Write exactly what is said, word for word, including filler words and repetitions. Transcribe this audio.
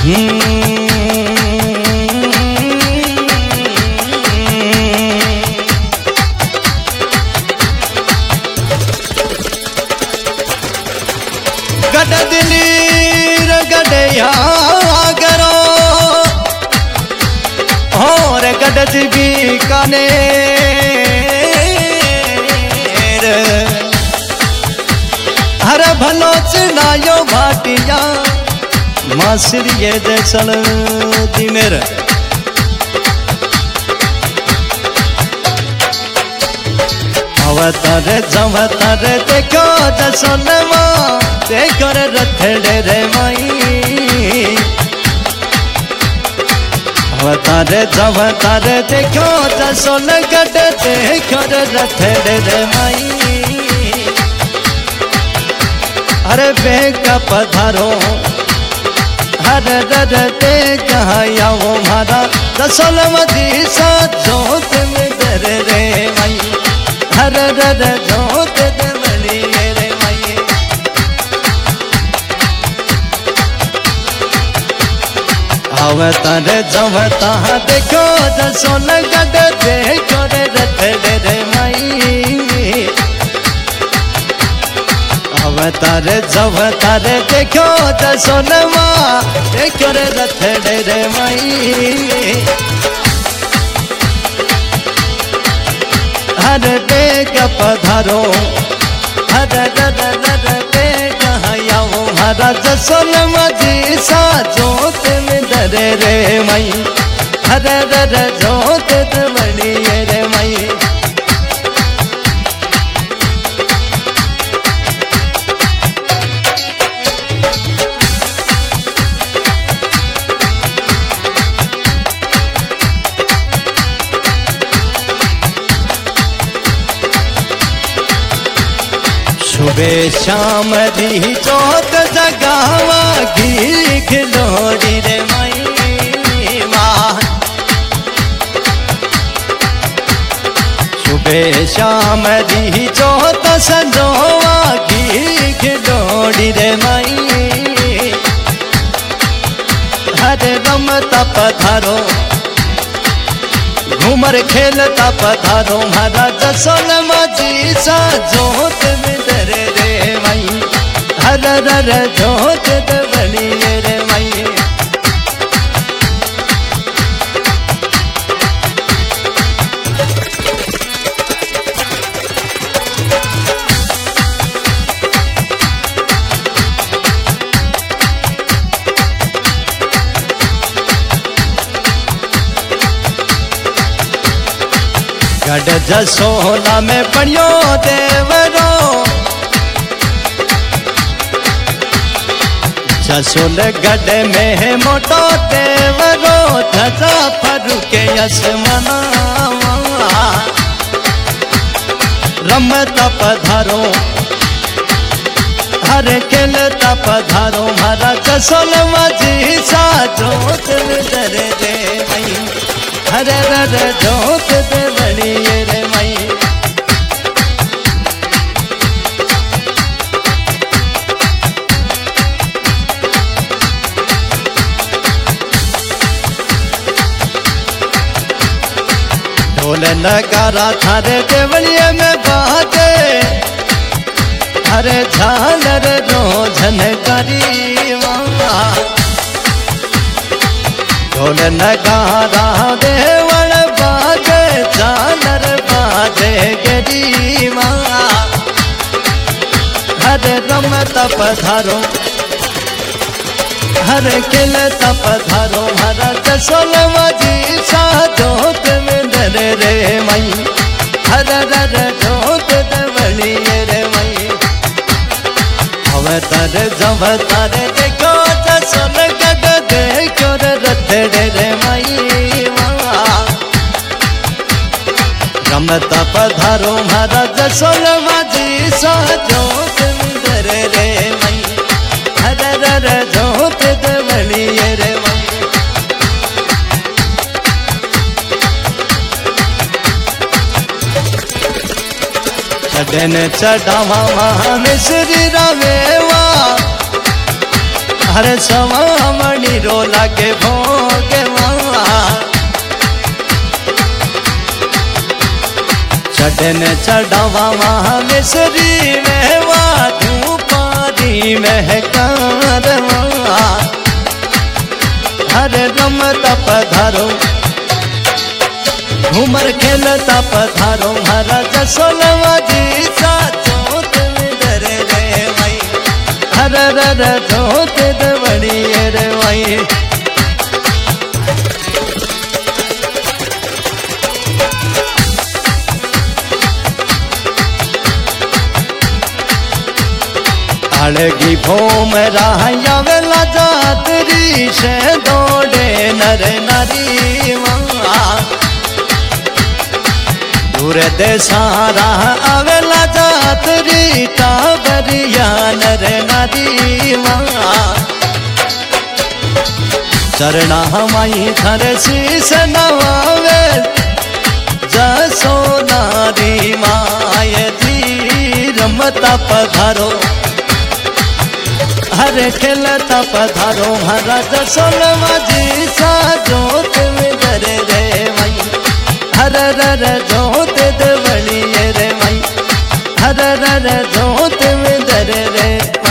गड दिलीर गडया करो और गडज भी काने हर भलो चनायो भाटिया मासरिये जैसल दिनेर अवतार जवतार देखो जसोनमा देखो रे रथड़े रे माई अवतार जवतार देखो जसोन गड देखो रे रथड़े रे माई अरे बेका पधारो हर रर ते कहाया वो मारा दसल मदी सा जोत में दर रे माई हर रर जोत दमली रे माई अवतार जवता देखो दसोन गड देखो रे रथड़े रे माई अवतार जवतार देखो जसोनमा देखो रे रथड़े रे माई हर बेग पधारो हर रर रर बेग हयाओ हरा जसोनमा जी सा जोत में दरे रे माई हर रर जोत दमड़ी रे माई सुबह शाम दी जोत जगावा घी खिलोड़ी रे माई माँ सुबह शाम दी जोत संजोवा घी खिलोड़ी रे माई हर रमता पधारो घूमर खेलता पधारो हरा जसोनमा जी सा जोत में दरे रे माई हर रर जोत दबली रे माई गड जसोला में पड़ियो देवरो जसोल गड में है मोटो देवरो धजा फरु के यसमना रमता पधारो हर खेलता पधारो हरा जसोल मजी सा जोत दरे रे मई हर रर जोत दमड़ी रे माई ढोल नगारा थारे देवलिए में बाजे हरे झालर रो झनकारी ढोल नगारा देवल बाजे झालर बाजे गिरी माँ हर रमता पधारो हर खिलता पधारो हरा जसोलवा जी सा जोत में दरे रे मई हर रर जोत दमली रे मई अवतार जवतार देखो जसोल गड देखो रे रथड़े रे मई रमता पधारो हरा जसोलवा जी सा जोत में दरे रे मई हर रर जोत दमली रे मई चढ़न चढ़ावा मिश्री रवेवा हर सवामणि नीरो लागे भोगवा चढ़न चढ़ावा महामेश्वरी महवा धूपारी महकारवा हर रमता पधारो घूमर खेलता पधारो हरा जसोलवा जी साचो तुम डर रे माई हर रर जोत दवड़ी रे माई अड़गी भोम राया वेला जातरी से दौड़े नर नारी माँ दूर देसारा आवेला जातरी टाबरिया नर नारी माँ चरणा माई थर शीस नवावे जसो नारी माय जी रमता पधारो हरे खेलता पधारो हरा जसोलवा जी साजो तुम डर रे माई हर रर जोत दवड़ी रे माई हर रर जोत में डर रे